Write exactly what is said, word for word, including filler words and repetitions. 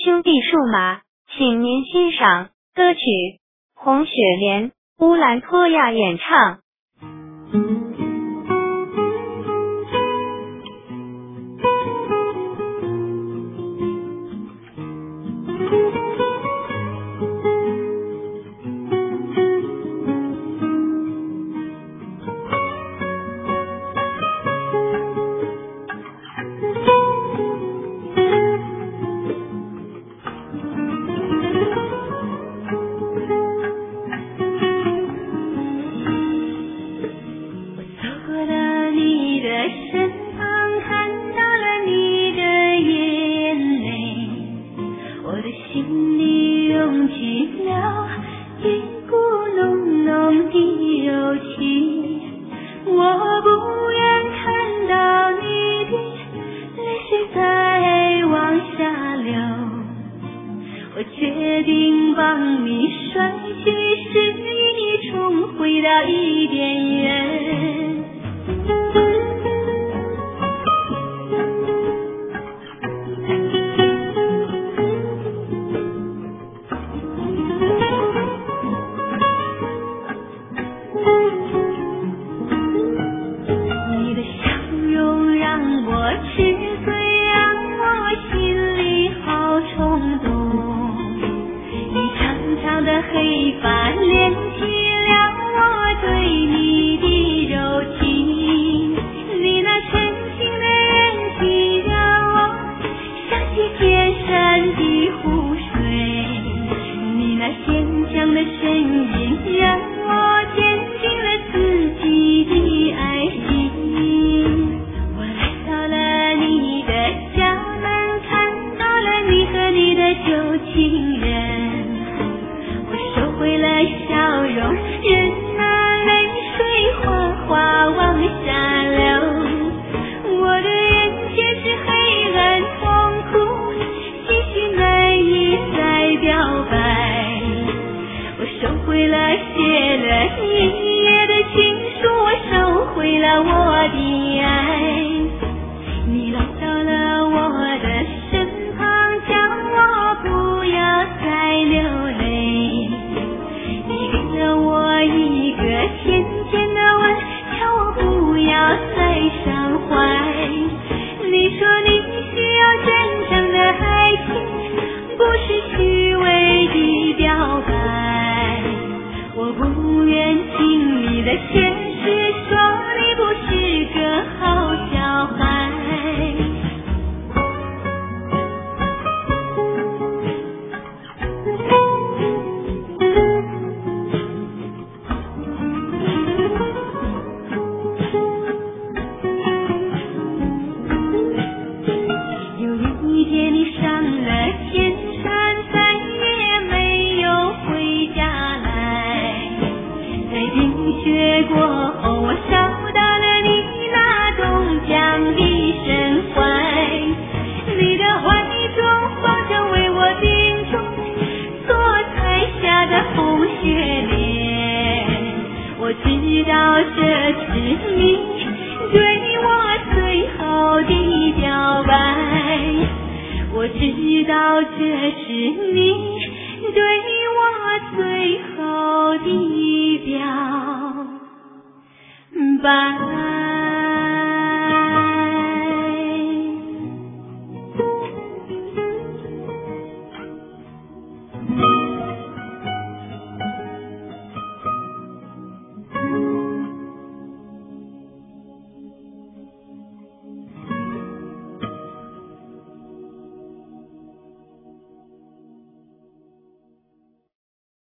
兄弟数码，请您欣赏歌曲《红雪莲》，乌兰托娅演唱。 我决定帮你甩去失意，重回到伊甸园。你的笑容让我痴醉，让我心里好冲动。长的黑发连起了我对你的柔情，你那纯净的人情让我想起天山的湖水，你那坚强的声音让我坚定了自己的爱心。我来到了你的家门，看到了你和你的旧情人，收回了笑容，任那泪水哗哗往下流。我的眼前是黑暗痛苦，心绪难以再表白。我收回了写了一夜的情书，我收回了我的爱。你来到了我的身旁，叫我不要再流泪。我一个浅浅的吻，叫我不要再伤怀。你说你需要真正的爱情，不是虚伪的表白。我不愿听你的解释，说你不是个好小孩。雪过后，我找到了你那冻僵的身怀，你的怀中放着为我叮嘱所采下的红雪莲。我知道这是你对我最后的表白，我知道这是你对我最后的表白。